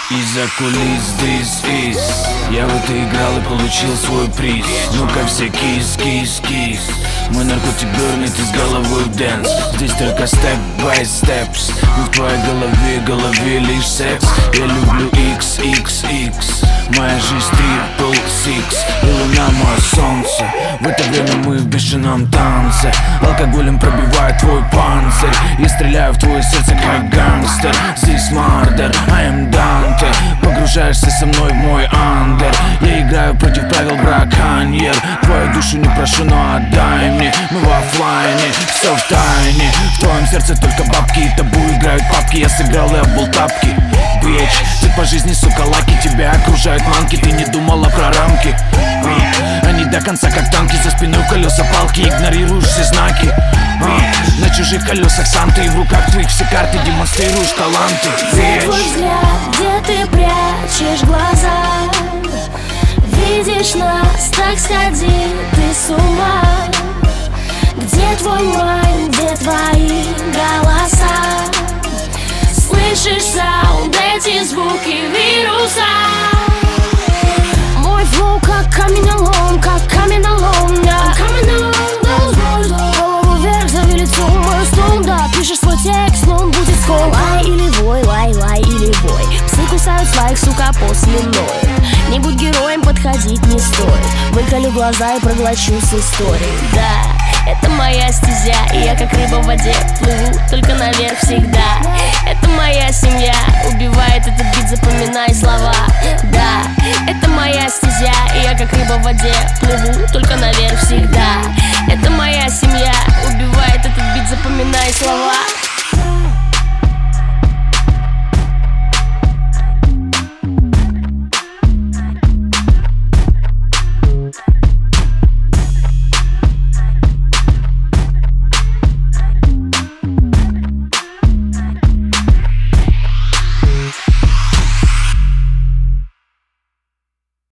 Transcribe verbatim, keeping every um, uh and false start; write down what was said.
Из-за кулис this is. Я в это играл и получил свой приз. Ну-ка все кис, кис, кис. Мой наркотик бернет из головы в дэнс. Здесь только step by steps. Но в твоей голове, голове лишь секс. Я люблю икс икс икс. Моя жизнь трипл сикс. И луна мое солнце. В это время мы в бешеном танце. Алкоголем пробивает твой панцирь. Я стреляю в твое сердце как гангстер. Здесь мардер, I am Данте. Погружаешься со мной в мой андер. Я играю против правил браконьер. Твою душу не прошу, но отдай мне. Мы в оффлайне, все в тайне. В твоем сердце только бабки и табу играют папки. Я сыграл и обул тапки. Бич, ты по жизни, сука, лаки. Тебя окружают манки, ты не думала про рамки. а, Они до конца как танки. За спиной колеса палки, игнорируешь все знаки. а, На чужих колесах сам ты. И в руках твоих все карты демонстрируешь таланты. Где твой взгляд, где ты прячешь глаза? Видишь нас, так сходи ты с ума. Где твой майн, где твои голоса? Слышишь саунд, эти звуки вируса. Мой флоу как каменолом, как каменолом, да. Голову вверх, зови лицо, мою стол, да. Пишешь свой текст, но он будет скол. Лай или вой, лай, лай или бой. Псы кусают своих, сука, после ноют. Не будь героем, подходить не стоит. Выколю глаза и проглочу с историей, да. Это моя стезя, и я как рыба в воде плыву, только наверх всегда. Это моя семья, убивает этот бит, запоминай слова. Да, это моя стезя, и я как рыба в воде плыву, только наверх всегда.